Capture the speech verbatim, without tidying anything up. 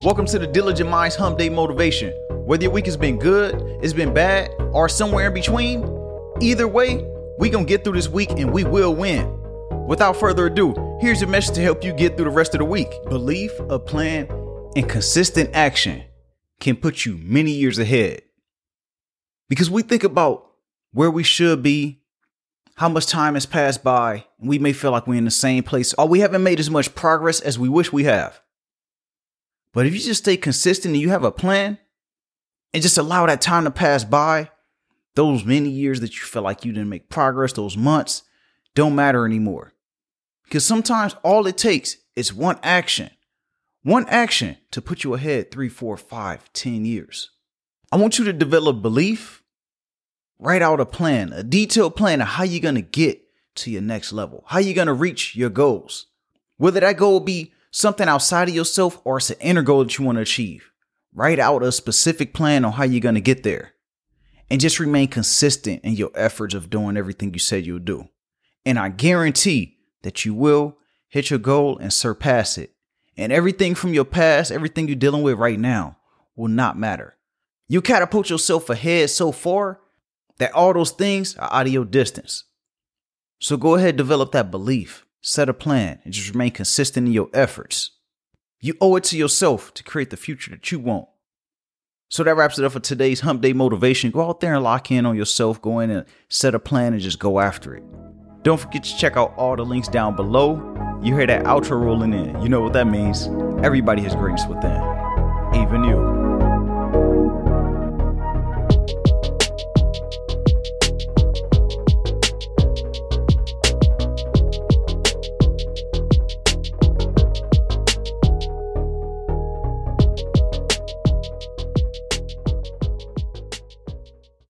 Welcome to the Diligent Minds Hump Day Motivation. Whether your week has been good, it's been bad, or somewhere in between, either way, we gonna get through this week and we will win. Without further ado, here's your message to help you get through the rest of the week. Belief, a plan, and consistent action can put you many years ahead. Because we think about where we should be, how much time has passed by, and we may feel like we're in the same place, or we haven't made as much progress as we wish we have. But if you just stay consistent and you have a plan and just allow that time to pass by, those many years that you feel like you didn't make progress, those months don't matter anymore. Because sometimes all it takes is one action, one action to put you ahead three, four, five, ten years. I want you to develop belief, write out a plan, a detailed plan of how you're going to get to your next level, how you're going to reach your goals. Whether that goal be something outside of yourself or it's an inner goal that you want to achieve. Write out a specific plan on how you're going to get there. And just remain consistent in your efforts of doing everything you said you'll do. And I guarantee that you will hit your goal and surpass it. And everything from your past, everything you're dealing with right now will not matter. You catapult yourself ahead so far that all those things are out of your distance. So go ahead, develop that belief. Set a plan and just remain consistent in your efforts. You owe it to yourself to create the future that you want. So that wraps it up for today's Hump Day Motivation. Go out there and lock in on yourself. Go in and set a plan and just go after it. Don't forget to check out all the links down below. You hear that outro rolling in. You know what that means. Everybody has greatness within, even you.